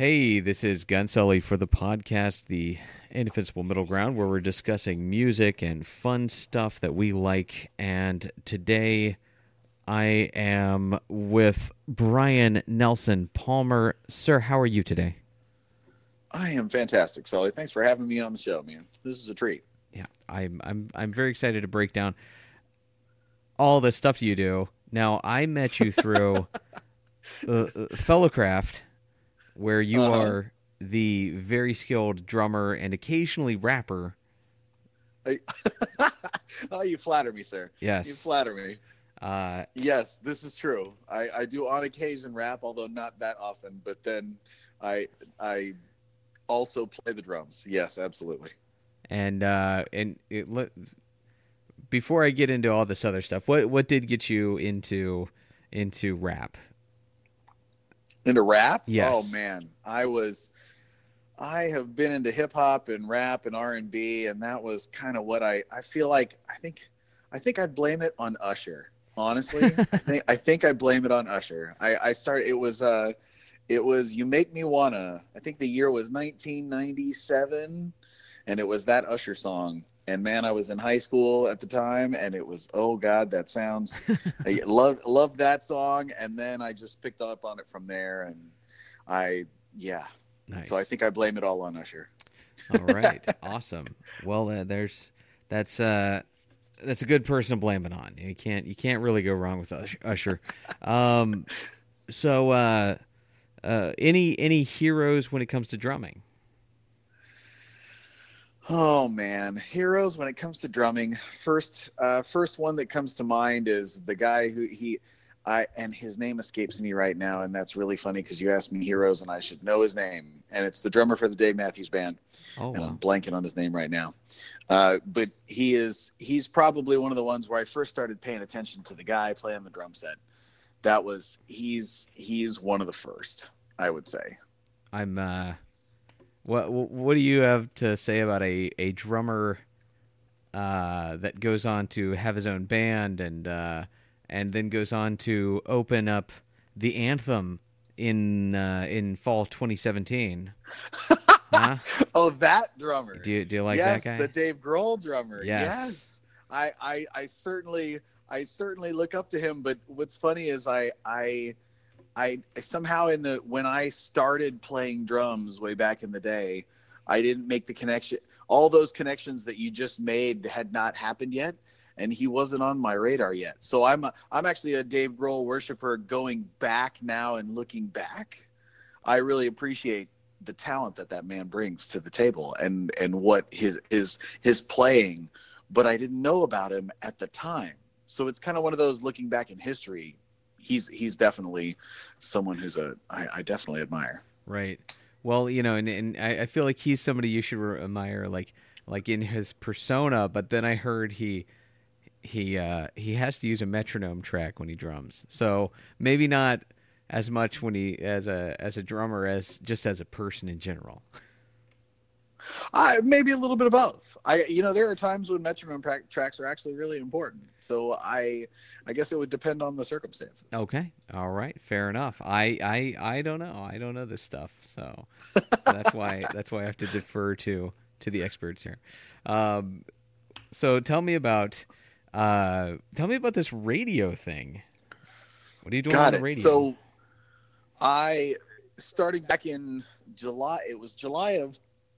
Hey, this is Gun Sully for the podcast, The Indefensible Middle Ground, where we're discussing music and fun stuff that we like. And today I am with Brian Nelson Palmer. Sir, how are you today? I am fantastic, Sully. Thanks for having me on the show, man. This is a treat. Yeah, I'm very excited to break down all the stuff you do. Now, I met you through Fellowcraft, where you Uh-huh. are the very skilled drummer and occasionally rapper. I, oh, you flatter me, sir. You Yes. flatter me. Uh, Yes, this is true. I do on occasion rap, although not that often. But then I also play the drums. Yes, absolutely. before I get into all this other stuff, what did get you into rap? Into rap? Oh Yes. man, I have been into hip hop and rap and R&B, and that was kind of what I feel like. I think I'd blame it on Usher. Honestly, I think I blame it on Usher. I started. It was You Make Me Wanna. I think the year was 1997, and it was that Usher song. And man, I was in high school at the time, and it was, oh God, that sounds. I loved that song, and then I just picked up on it from there, and I yeah. So I Nice. think I blame it all on Usher. All right. Awesome. Well, that's uh, that's a good person to blame it on. You can't really go wrong with Usher. Um, any heroes when it comes to drumming? Oh man, heroes when it comes to drumming. First one that comes to mind is the guy who he, I and his name escapes me right now, and that's really funny because you asked me heroes and I should know his name, and it's the drummer for the Dave Matthews Band, Oh and I'm well. blanking on his name right now. But he's probably one of the ones where I first started paying attention to the guy playing the drum set. He's one of the first, I would say. I'm what do you have to say about a drummer that goes on to have his own band and then goes on to open up the anthem in fall 2017? Huh? Oh, that drummer. Do you like that Yes, the guy? Dave Grohl drummer. Yes. Yes. I certainly look up to him, but what's funny is I somehow in the when I started playing drums way back in the day, I didn't make the connection. All those connections that you just made had not happened yet, and he wasn't on my radar yet. So I'm actually a Dave Grohl worshiper going back now and looking back. I really appreciate the talent that that man brings to the table and what his playing, but I didn't know about him at the time. So it's kind of one of those looking back in history. He's definitely someone I definitely admire. Right. Well, and I feel like he's somebody you should admire, like in his persona. But then I heard he has to use a metronome track when he drums. So maybe not as much when he as a drummer as just as a person in general. I maybe a little bit of both. There are times when tracks are actually really important. So I guess it would depend on the circumstances. Okay. All right. Fair enough. I don't know. I don't know this stuff. So that's why I have to defer to the experts here. Um, so tell me about this radio thing. What are you doing on Got the it. radio? So I starting back in July. It was July of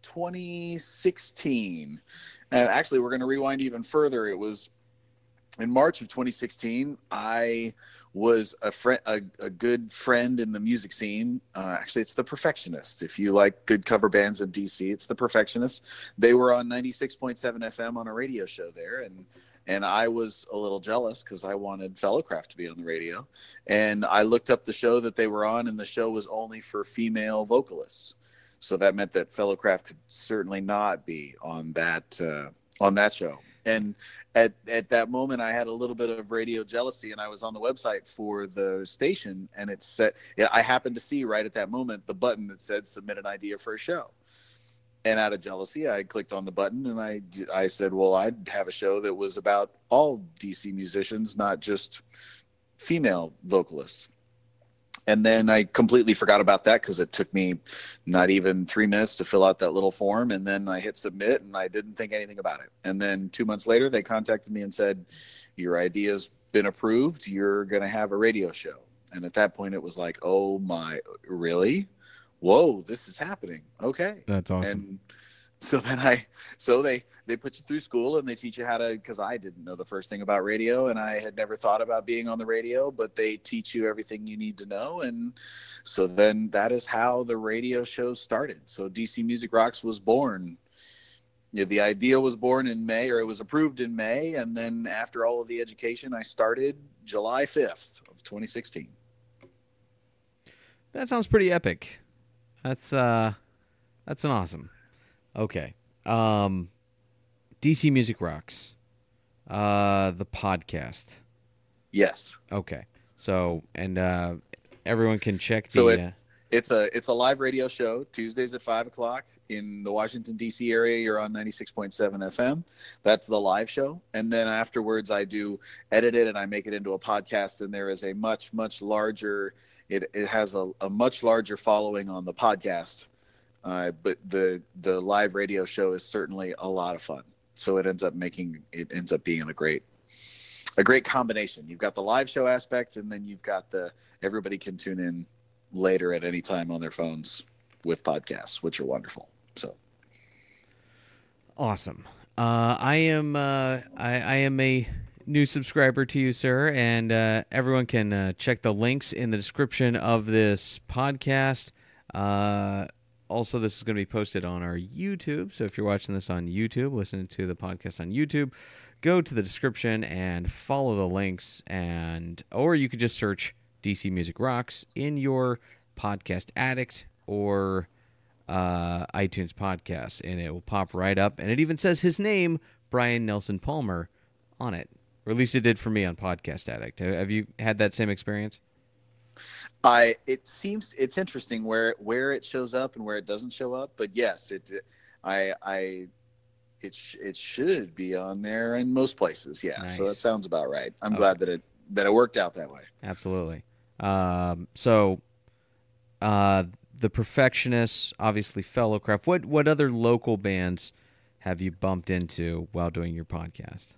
2016, and actually, we're going to rewind even further. It was in March of 2016. I was a good friend in the music scene. Actually, it's the Perfectionist. If you like good cover bands in DC, it's the Perfectionist. They were on 96.7 FM on a radio show there, and I was a little jealous because I wanted Fellowcraft to be on the radio. And I looked up the show that they were on, and the show was only for female vocalists. So that meant that Fellowcraft could certainly not be on that show. And at that moment, I had a little bit of radio jealousy, and I was on the website for the station, and it said, yeah, I happened to see right at that moment the button that said "Submit an idea for a show." And out of jealousy, I clicked on the button and I said, well, I'd have a show that was about all DC musicians, not just female vocalists. And then I completely forgot about that because it took me not even 3 minutes to fill out that little form. And then I hit submit and I didn't think anything about it. And then 2 months later, they contacted me and said, your idea's been approved. You're going to have a radio show. And at that point, it was like, oh my, really? Whoa, this is happening. Okay. That's awesome. And so then they put you through school and they teach you how to, because I didn't know the first thing about radio and I had never thought about being on the radio, but they teach you everything you need to know. And so then that is how the radio show started. So DC Music Rocks was born. Yeah, the idea was born in May, or it was approved in May. And then after all of the education, I started July 5th of 2016. That sounds pretty epic. That's an awesome. Okay. DC Music Rocks. The podcast. Yes. Okay. So, and everyone can check So the... it's a live radio show, Tuesdays at 5:00 in the Washington, D.C. area. You're on 96.7 FM. That's the live show. And then afterwards, I do edit it and I make it into a podcast. And there is a much, much larger... It has a much larger following on the podcast. But the live radio show is certainly a lot of fun. So it ends up being a great combination. You've got the live show aspect, and then you've got everybody can tune in later at any time on their phones with podcasts, which are wonderful. So awesome. I am a new subscriber to you, sir, and everyone can check the links in the description of this podcast. Also, this is going to be posted on our YouTube, so if you're watching this on YouTube, listening to the podcast on YouTube, go to the description and follow the links, or you could just search DC Music Rocks in your podcast addict or iTunes podcast, and it will pop right up, and it even says his name, Brian Nelson Palmer, on it, or at least it did for me on Podcast Addict. Have you had that same experience? It's interesting where it shows up and where it doesn't show up, but yes, it should be on there in most places. Yeah. Nice. So that sounds about right. I'm glad that it worked out that way. Absolutely. So the Perfectionists, obviously Fellowcraft. What other local bands have you bumped into while doing your podcast?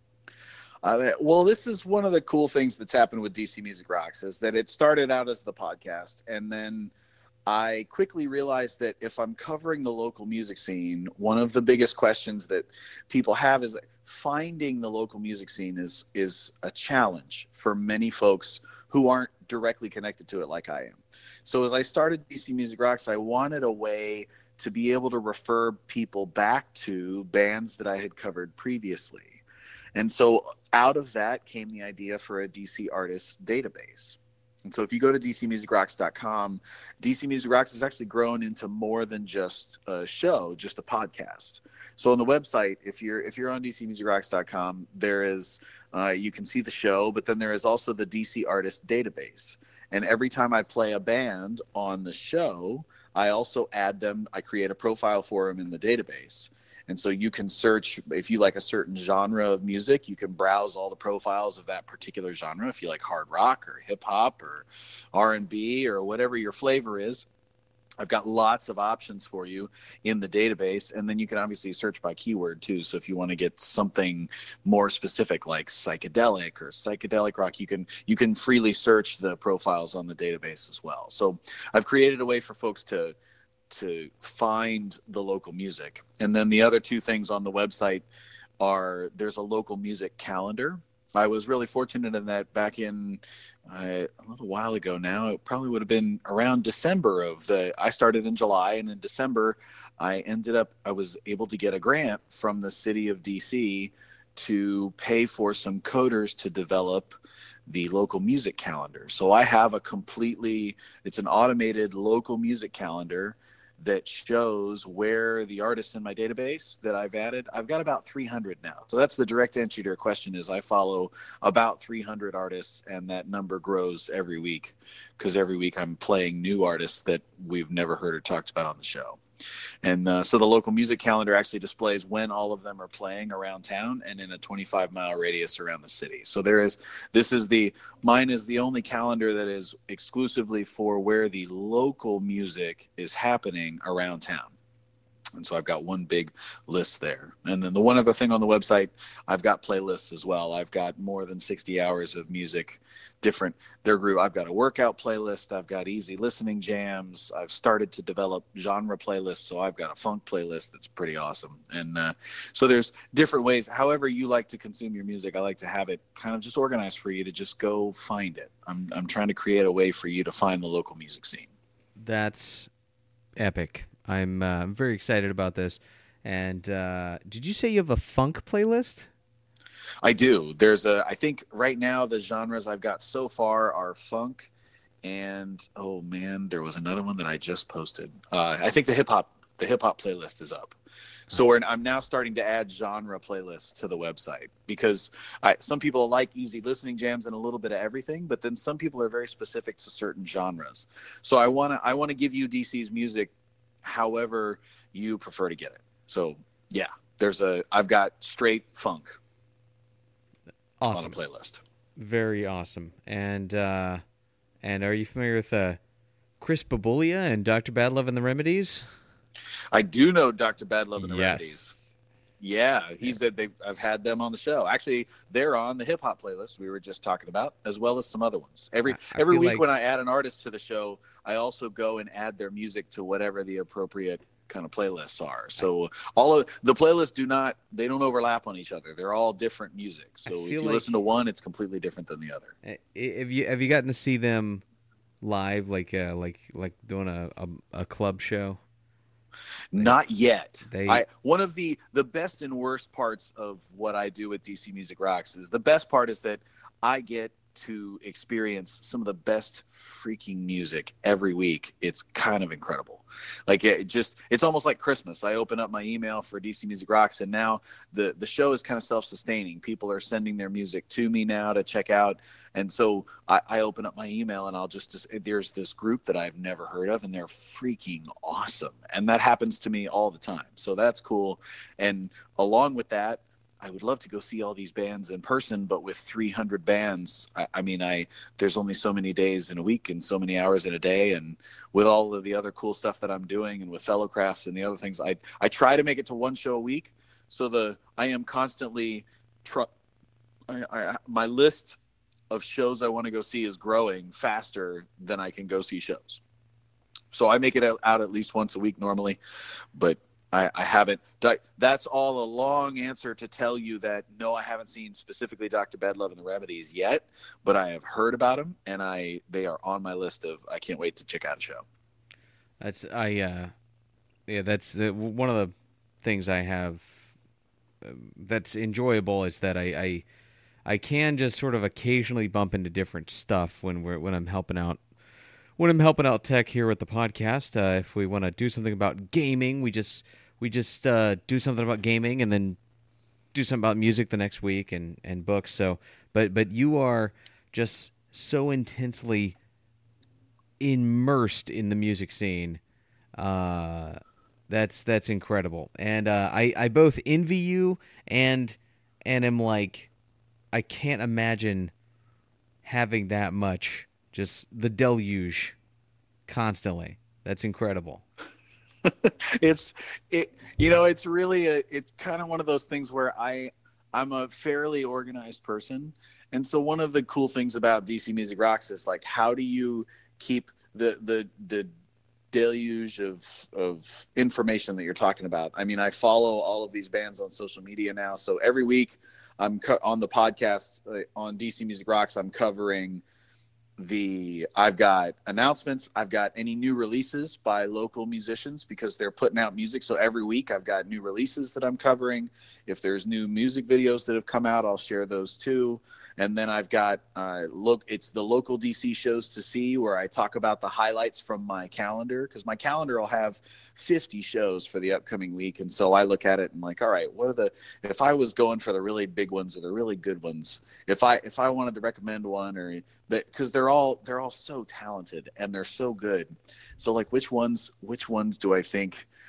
Well, this is one of the cool things that's happened with DC Music Rocks is that it started out as the podcast, and then I quickly realized that if I'm covering the local music scene, one of the biggest questions that people have is finding the local music scene is a challenge for many folks who aren't directly connected to it like I am. So as I started DC Music Rocks, I wanted a way to be able to refer people back to bands that I had covered previously. And so out of that came the idea for a DC artist database. And so if you go to dcmusicrocks.com, DC Music Rocks has actually grown into more than just a show, just a podcast. So on the website, if you're on dcmusicrocks.com, there is you can see the show, but then there is also the DC artist database. And every time I play a band on the show, I also add them. I create a profile for them in the database. And so you can search, if you like a certain genre of music, you can browse all the profiles of that particular genre. If you like hard rock or hip hop or R&B or whatever your flavor is, I've got lots of options for you in the database. And then you can obviously search by keyword too. So if you want to get something more specific like psychedelic or psychedelic rock, you can freely search the profiles on the database as well. So I've created a way for folks to find the local music. And then the other two things on the website are there's a local music calendar. I was really fortunate in that back in a little while ago now, it probably would have been around December I started in July, and in December I was able to get a grant from the city of DC to pay for some coders to develop the local music calendar. So I have it's an automated local music calendar that shows where the artists in my database that I've added. I've got about 300 now. So that's the direct answer to your question is I follow about 300 artists, and that number grows every week because every week I'm playing new artists that we've never heard or talked about on the show. And so the local music calendar actually displays when all of them are playing around town and in a 25-mile radius around the city. So mine is the only calendar that is exclusively for where the local music is happening around town. And so I've got one big list there. And then the one other thing on the website, I've got playlists as well. I've got more than 60 hours of music, different. I've got a workout playlist. I've got easy listening jams. I've started to develop genre playlists. So I've got a funk playlist that's pretty awesome. And so there's different ways. However you like to consume your music, I like to have it kind of just organized for you to just go find it. I'm trying to create a way for you to find the local music scene. That's epic. I'm very excited about this. And did you say you have a funk playlist? I do. I think right now the genres I've got so far are funk and, oh man, there was another one that I just posted. I think the hip hop playlist is up. So I'm now starting to add genre playlists to the website because some people like easy listening jams and a little bit of everything, but then some people are very specific to certain genres. So I want to give you DC's music however you prefer to get it. So yeah, I've got straight funk awesome on a playlist. Very awesome. And are you familiar with Chris Babulia and Dr. Badlove and the Remedies? I do know Dr. Badlove and the yes. Remedies. Yeah, I've had them on the show. Actually, they're on the hip hop playlist we were just talking about, as well as some other ones. Every week when I add an artist to the show, I also go and add their music to whatever the appropriate kind of playlists are. So all of the playlists they don't overlap on each other. They're all different music. So if you listen to one, it's completely different than the other. Have you gotten to see them live, like doing a club show? Not yet. One of the best and worst parts of what I do with DC Music Rocks is the best part is that I get to experience some of the best freaking music every week. It's kind of incredible. Like it's almost like Christmas. I open up my email for DC Music Rocks and now the show is kind of self-sustaining. People are sending their music to me now to check out. And so I open up my email and there's this group that I've never heard of and they're freaking awesome. And that happens to me all the time. So that's cool. And along with that, I would love to go see all these bands in person, but with 300 bands, there's only so many days in a week and so many hours in a day. And with all of the other cool stuff that I'm doing and with Fellowcrafts and the other things, I try to make it to one show a week. So I am constantly, my list of shows I want to go see is growing faster than I can go see shows. So I make it out at least once a week normally, but I haven't. That's all a long answer to tell you that no, I haven't seen specifically Dr. Badlove and the Remedies yet, but I have heard about them, and they are on my list of I can't wait to check out a show. That's one of the things I have that's enjoyable is that I can just sort of occasionally bump into different stuff when I'm helping out. When I'm helping out tech here with the podcast, if we want to do something about gaming, we just do something about gaming and then do something about music the next week and books. So, but you are just so intensely immersed in the music scene. That's incredible, and I both envy you and am like, I can't imagine having that much. Just the deluge constantly. That's incredible. It's really it's kind of one of those things where I'm a fairly organized person. And so one of the cool things about DC Music Rocks is like, how do you keep the deluge of information that you're talking about? I mean, I follow all of these bands on social media now. So every week I'm on the podcast on DC Music Rocks, I'm covering I've got announcements. I've got any new releases by local musicians because they're putting out music. So every week I've got new releases that I'm covering. If there's new music videos that have come out, I'll share those too. And then I've got it's the local DC shows to see where I talk about the highlights from my calendar because my calendar will have 50 shows for the upcoming week. And so I look at it and like, all right, if I was going for the really big ones or the really good ones, if I wanted to recommend one or that, because they're all so talented and they're so good. So like which ones do I think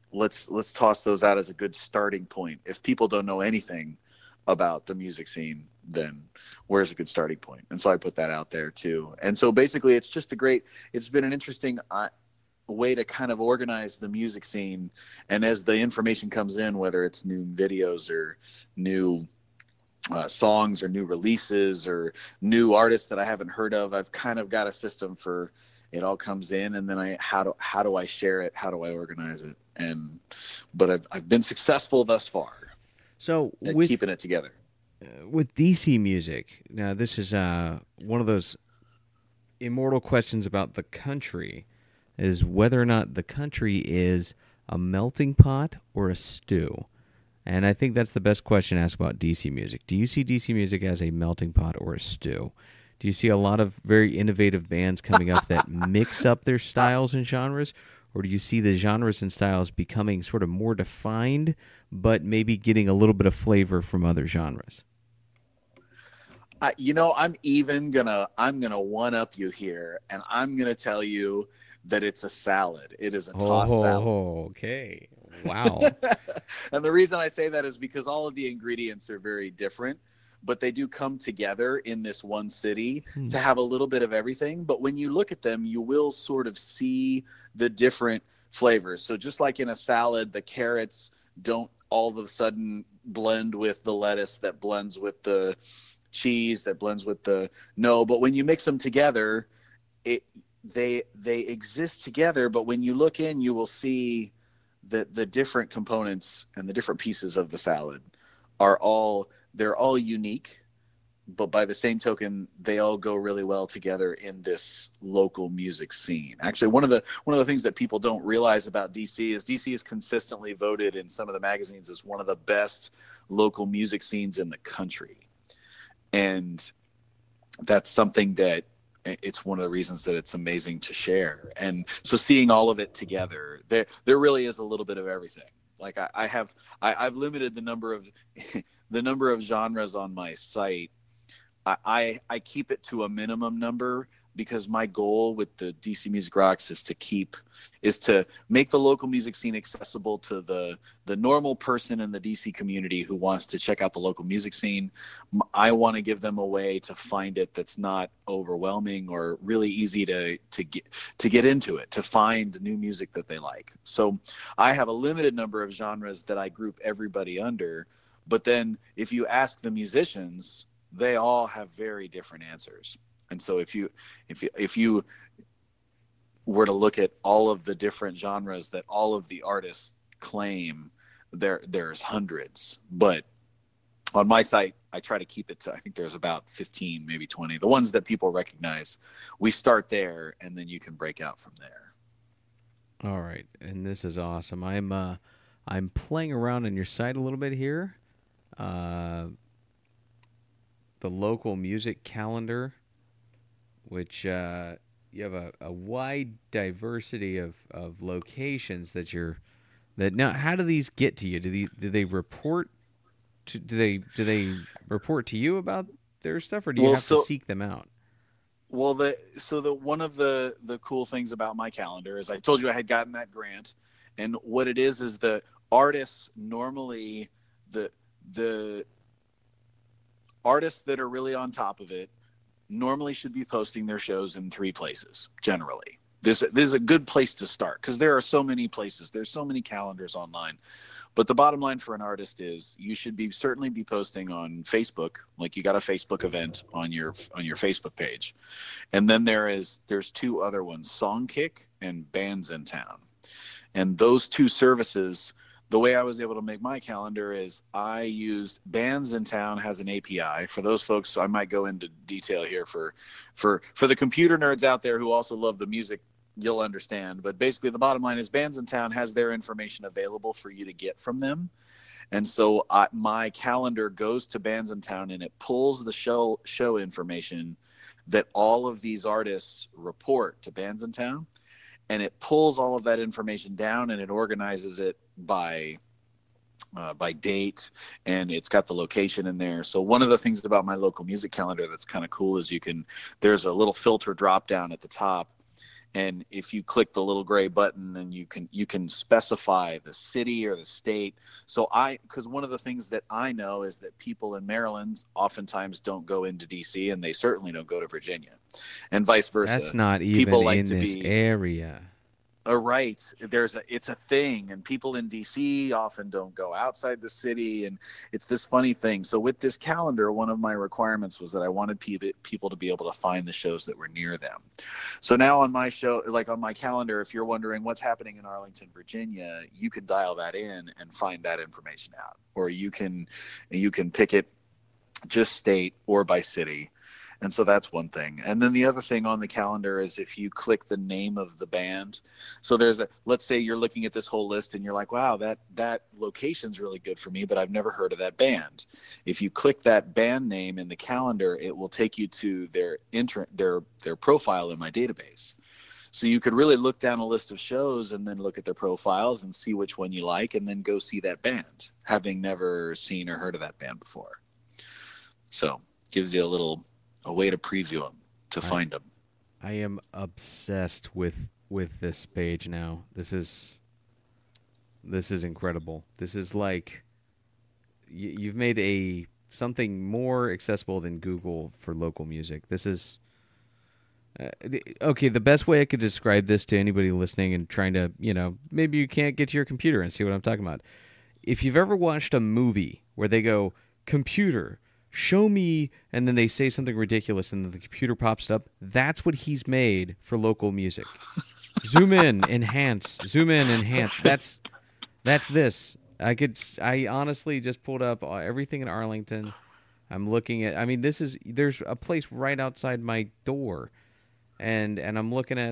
let's toss those out as a good starting point. If people don't know anything about the music scene, then where's a good starting point? And so I put that out there too. And so basically, it's been an interesting way to kind of organize the music scene. And as the information comes in, whether it's new videos or new songs or new releases or new artists that I haven't heard of, I've kind of got a system for it. All comes in, and then how do I share it? How do I organize it? But I've been successful thus far So at with keeping it together. with DC music, now this is one of those immortal questions about the country, is whether or not the country is a melting pot or a stew. And I think that's the best question to ask about DC music. Do you see DC music as a melting pot or a stew? Do you see a lot of very innovative bands coming up that mix up their styles and genres? Or do you see the genres and styles becoming sort of more defined, but maybe getting a little bit of flavor from other genres? I'm gonna one up you here, and I'm gonna tell you that it's a salad. It is a tossed salad. Oh, okay. Wow. And the reason I say that is because all of the ingredients are very different, but they do come together in this one city to have a little bit of everything. But when you look at them, you will sort of see the different flavors. So just like in a salad, the carrots don't all of a sudden blend with the lettuce that blends with the cheese that blends with the no, but when you mix them together, they exist together. But when you look in, you will see that the different components and the different pieces of the salad they're all unique, but by the same token, they all go really well together in this local music scene. Actually, one of the things that people don't realize about DC is consistently voted in some of the magazines as one of the best local music scenes in the country. And that's something that it's one of the reasons that it's amazing to share. And so seeing all of it together, there really is a little bit of everything. Like I've limited the number of the number of genres on my site. I keep it to a minimum number because my goal with the DC Music Rocks is to make the local music scene accessible to the normal person in the DC community who wants to check out the local music scene. I want to give them a way to find it that's not overwhelming or really easy to get into it, to find new music that they like. So I have a limited number of genres that I group everybody under, but then if you ask the musicians, they all have very different answers. And so if you were to look at all of the different genres that all of the artists claim, there's hundreds. But on my site, I try to keep it to, I think there's about 15, maybe 20. The ones that people recognize, we start there, and then you can break out from there. All right, and this is awesome. I'm playing around on your site a little bit here. The local music calendar, which you have a wide diversity of locations that now. How do these get to you? Do they report to report to you about their stuff, or do you have to seek them out? Well, one of the cool things about my calendar is I told you I had gotten that grant, and what it is the artists normally the artists that are really on top of it normally should be posting their shows in 3 places generally. This is a good place to start because there are so many places. There's so many calendars online. But the bottom line for an artist is you should certainly be posting on Facebook, like you got a Facebook event on your Facebook page. And then there's 2 other ones, Songkick and Bands in Town. And those 2 services, the way I was able to make my calendar is I used Bands in Town has an API. For those folks, I might go into detail here for the computer nerds out there who also love the music, you'll understand. But basically the bottom line is Bands in Town has their information available for you to get from them. And so my calendar goes to Bands in Town and it pulls the show information that all of these artists report to Bands in Town. And it pulls all of that information down and it organizes it by date, and it's got the location in there. So one of the things about my local music calendar that's kind of cool is there's a little filter drop down at the top, And if you click the little gray button, and you can specify the city or the state. So because one of the things that I know is that people in Maryland oftentimes don't go into DC, and they certainly don't go to Virginia, and vice That's versa. not even People like in to this be area. right. It's a thing, and people in DC often don't go outside the city, and it's this funny thing. So with this calendar, one of my requirements was that I wanted people to be able to find the shows that were near them. So now on my show, like on my calendar, if you're wondering what's happening in Arlington, Virginia, you can dial that in and find that information out, or you can pick it just state or by city. And so that's one thing. And then the other thing on the calendar is if you click the name of the band. So let's say you're looking at this whole list and you're like, wow, that location's really good for me, but I've never heard of that band. If you click that band name in the calendar, it will take you to their profile in my database. So you could really look down a list of shows and then look at their profiles and see which one you like, and then go see that band, having never seen or heard of that band before. So gives you a way to preview them, to find them. I am obsessed with this page now. This is incredible. This is like you've made something more accessible than Google for local music. This is okay. The best way I could describe this to anybody listening and trying to, maybe you can't get to your computer and see what I'm talking about. If you've ever watched a movie where they go, computer, show me, and then they say something ridiculous and then the computer pops up, that's what he's made for local music. Zoom in, enhance, zoom in, enhance. That's this. I honestly just pulled up everything in Arlington. I'm looking at, there's a place right outside my door, and I'm looking at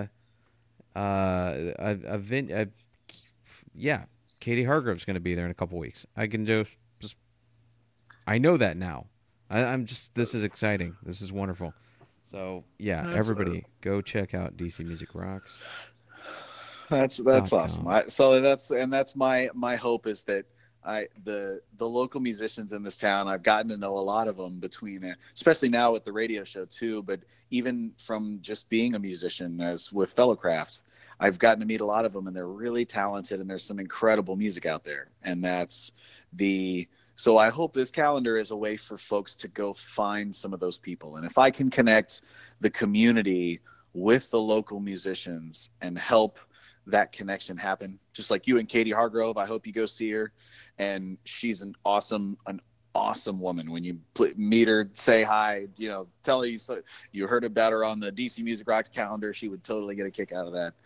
Katie Hargrove's going to be there in a couple weeks. I can just I know that now. This is exciting. This is wonderful. So yeah, everybody go check out DC Music Rocks. That's awesome. That's my hope is that the local musicians in this town, I've gotten to know a lot of them especially now with the radio show too, but even from just being a musician as with Fellowcraft, I've gotten to meet a lot of them, and they're really talented, and there's some incredible music out there. And so I hope this calendar is a way for folks to go find some of those people. And if I can connect the community with the local musicians and help that connection happen, just like you and Katie Hargrove, I hope you go see her. And she's an awesome woman. When you meet her, say hi, tell her you heard about her on the DC Music Rocks calendar. She would totally get a kick out of that.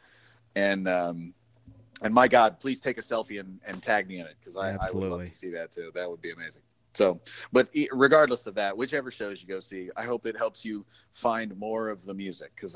And my God, please take a selfie and tag me in it, because I would love to see that too. That would be amazing. So, but regardless of that, whichever shows you go see, I hope it helps you find more of the music, because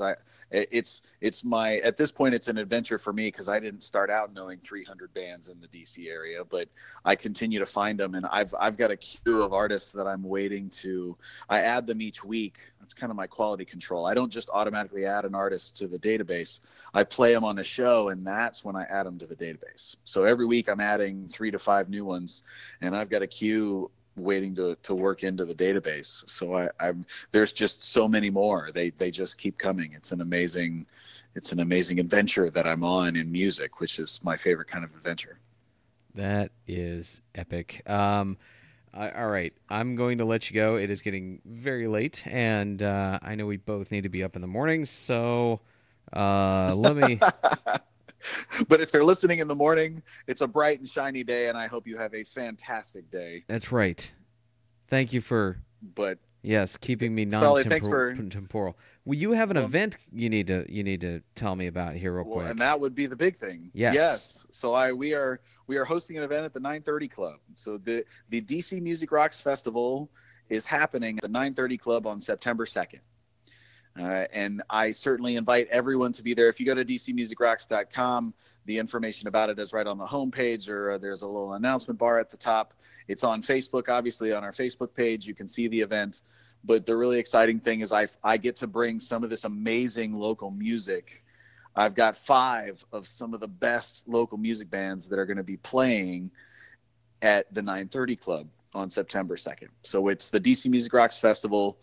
at this point, it's an adventure for me, because I didn't start out knowing 300 bands in the DC area, but I continue to find them, and I've got a queue of artists that I'm waiting to. I add them each week. That's kind of my quality control. I don't just automatically add an artist to the database. I play them on a show, and that's when I add them to the database. So every week I'm adding 3 to 5 new ones, and I've got a queue waiting to work into the database. So there's just so many more. They just keep coming. It's an amazing adventure that I'm on in music, which is my favorite kind of adventure. That is epic. All right, I'm going to let you go. It is getting very late, and I know we both need to be up in the morning, so let me... But if they're listening in the morning, it's a bright and shiny day, and I hope you have a fantastic day. That's right. Thank you for... Yes, keeping me non-temporal. Well, you have an event you need to tell me about here real quick. And that would be the big thing. Yes. So we are hosting an event at the 930 Club. So the DC Music Rocks Festival is happening at the 930 Club on September 2nd. And I certainly invite everyone to be there. If you go to dcmusicrocks.com, the information about it is right on the homepage, or there's a little announcement bar at the top. It's on Facebook, obviously, on our Facebook page. You can see the event. But the really exciting thing is I get to bring some of this amazing local music. I've got 5 of some of the best local music bands that are going to be playing at the 930 Club on September 2nd. So it's the DC Music Rocks Festival.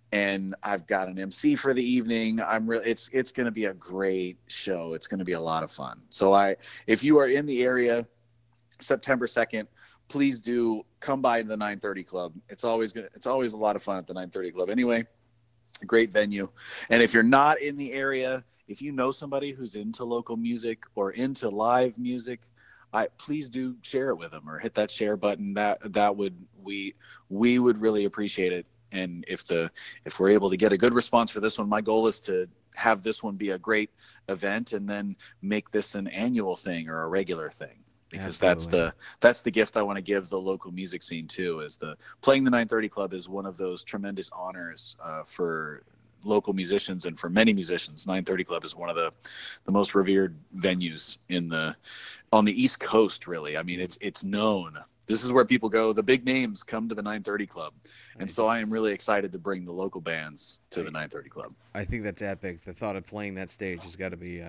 and I've got an MC for the evening. It's going to be a great show. It's going to be a lot of fun. So if you are in the area, September 2nd, please do come by to the 930 Club. It's always a lot of fun at the 930 Club. Anyway, great venue. And if you're not in the area, if you know somebody who's into local music or into live music, please do share it with them or hit that share button. We would really appreciate it. And if we're able to get a good response for this one, my goal is to have this one be a great event and then make this an annual thing or a regular thing. Because Absolutely. that's the gift I want to give the local music scene too. Is playing the 930 Club is one of those tremendous honors for local musicians and for many musicians. 930 Club is one of the most revered venues on the East Coast. Really, I mean, it's known. This is where people go. The big names come to the 930 Club, and so I am really excited to bring the local bands to the 930 Club. I think that's epic. The thought of playing that stage has got to be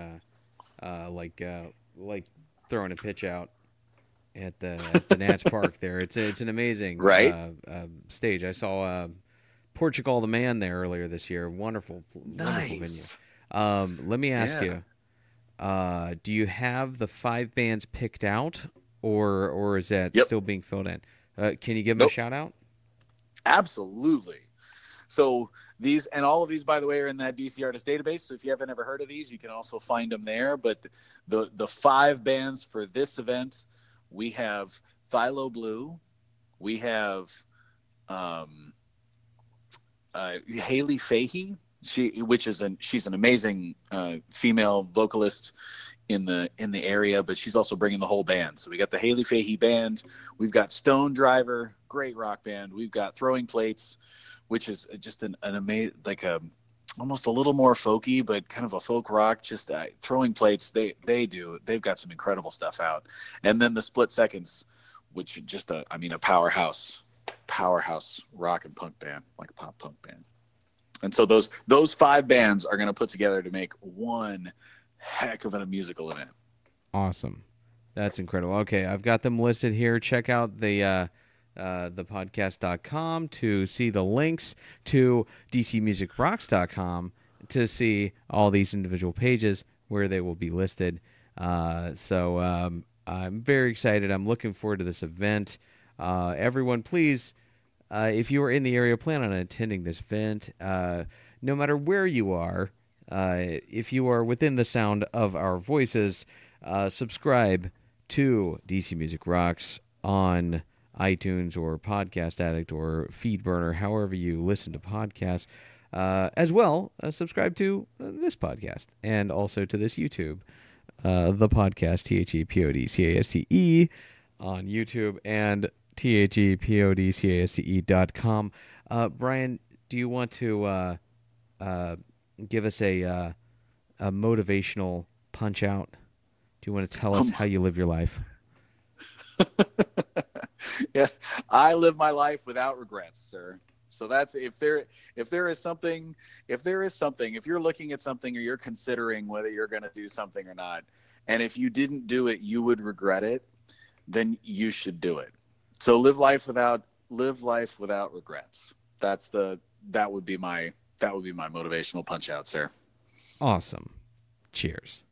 like throwing a pitch out at the Nats Park there. It's an amazing Right? stage. I saw Portugal the Man there earlier this year. Wonderful Nice. venue. Let me ask Yeah. you, do you have the 5 bands picked out, or is that Yep. still being filled in? Can you give them a Nope. shout out? Absolutely. So all of these, by the way, are in that DC Artist database. So if you haven't ever heard of these, you can also find them there. But the 5 bands for this event, we have Philo Blue, we have Haley Fahey. She's an amazing female vocalist in the area, but she's also bringing the whole band. So we got the Haley Fahey band, we've got Stone Driver, great rock band. We've got Throwing Plates, which is just an amazing, almost a little more folky, but kind of a folk rock. Just Throwing Plates, they've got some incredible stuff out. And then the Split Seconds, which just a powerhouse rock and punk band, like a pop punk band. And so those 5 bands are going to put together to make one heck of a musical event. Awesome. That's incredible. Okay, I've got them listed here. Check out the podcast.com to see the links to dcmusicrocks.com to see all these individual pages where they will be listed. So I'm very excited. I'm looking forward to this event. Everyone, please, if you are in the area, plan on attending this event. No matter where you are, if you are within the sound of our voices, subscribe to DC Music Rocks on iTunes or Podcast Addict or Feedburner, however you listen to podcasts. As well, subscribe to this podcast and also to this YouTube, the podcast, THEPODCASTE on YouTube and THEPODCASTE.com. Brian, do you want to give us a motivational punch out? Do you want to tell us how you live your life? Yeah, I live my life without regrets, sir. So that's if you're looking at something or you're considering whether you're going to do something or not, and if you didn't do it, you would regret it, then you should do it. So live life without regrets. That would be my motivational punch out, sir. Awesome. Cheers.